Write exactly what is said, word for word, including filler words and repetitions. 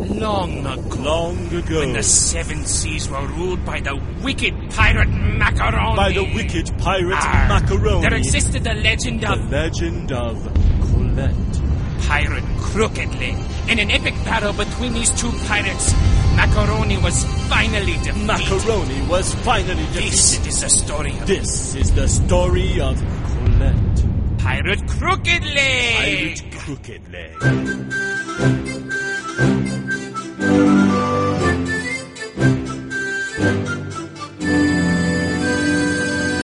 long ago. Long ago. When the seven seas were ruled by the wicked pirate Macaroni. By the wicked pirate Arr, Macaroni. There existed the legend The of... legend of Colette. Pirate Crooked Leg. In an epic battle between these two pirates, Macaroni was finally defeated. Macaroni was finally defeated. This is the story of... This is the story of Colette. Pirate Crooked Leg. Pirate Crooked Leg.